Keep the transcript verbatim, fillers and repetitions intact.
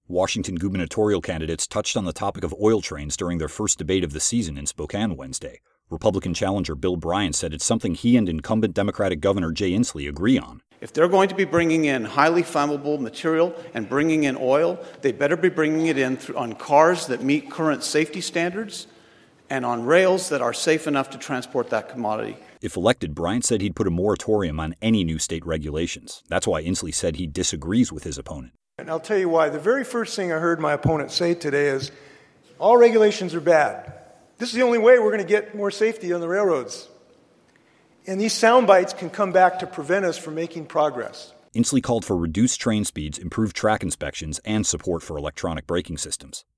Washington gubernatorial candidates touched on the topic of oil trains during their first debate of the season in Spokane Wednesday. Republican challenger Bill Bryant said it's something he and incumbent Democratic Governor Jay Inslee agree on. If they're going to be bringing in highly flammable material and bringing in oil, they better be bringing it in through, on cars that meet current safety standards and on rails that are safe enough to transport that commodity. If elected, Bryant said he'd put a moratorium on any new state regulations. That's why Inslee said he disagrees with his opponent. And I'll tell you why. The very first thing I heard my opponent say today is, all regulations are bad. This is the only way we're going to get more safety on the railroads. And these sound bites can come back to prevent us from making progress. Inslee called for reduced train speeds, improved track inspections, and support for electronic braking systems.